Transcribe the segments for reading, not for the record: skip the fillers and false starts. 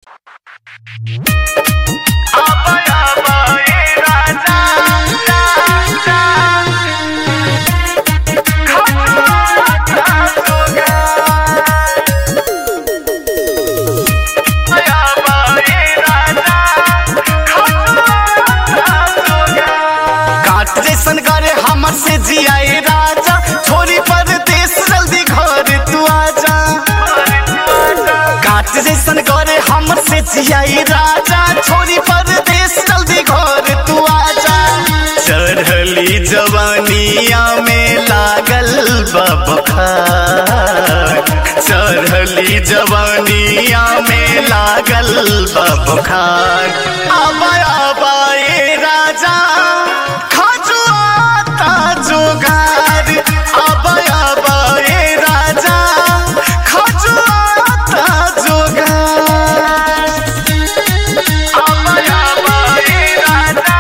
जैसन करे हमर से जियाए राजा, छोरी परदेस जल्दी घर तू आजा। काट जैसन करे हमर से जियाए राजा, छोरी परदेस जल्दी घर तू आजा। चढ़ली जवानिया में लागल बा बुखार, चढ़ली जवानिया में लागल बा बुखार। आबा आबा ए राजा जोगार, आबा आबा ए राजा खजुआता जोगार। आबा आबा ए राजा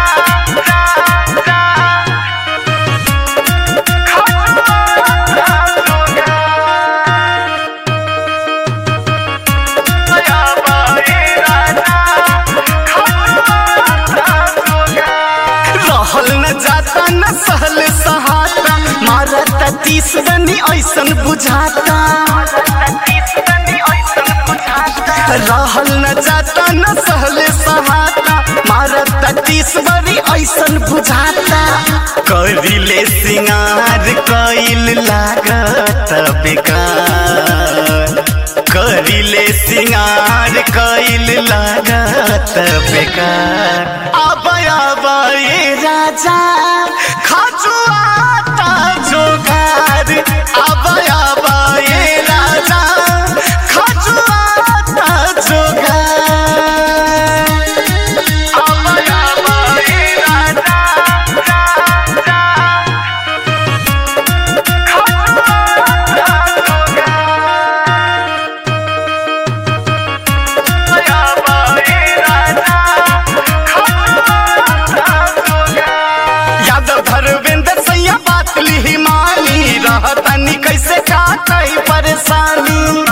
रहल न जाता न सहल सहाता, मारता तीस दनी ऐसन बुझाता। रहल न जाता न सहल सहाता, मारता तीस बनी ऐसन बुझाता। करिले सिंगार कइल लागत बेकार, करिले सिंगार कइल लागत बेकार। आबा आबा ए राजा खजुआता जोगार, आबा आबा ए राजा खजुआता जोगार। आबा आबा ए राजा धर्मेंद्र सैया बात ली मानी, रहतनी कैसे काटई परेशानी।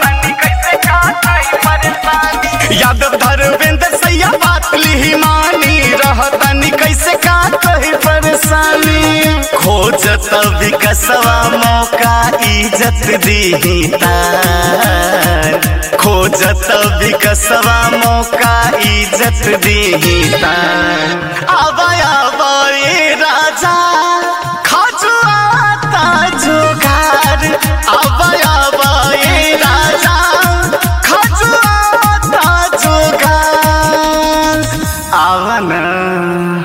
यादव धर्मेंद्र सैया बात ली मानी, रहतनी कैसे काटई परेशानी। खोजत विकसवा मौका इज्जत दीही तार, खोजत विकसवा मौका इज्जत दीही तार। आबा आबा ए राजा खजुआता जोगार, आबा आबा ए राजा खजुआता जोगार। आवा ना।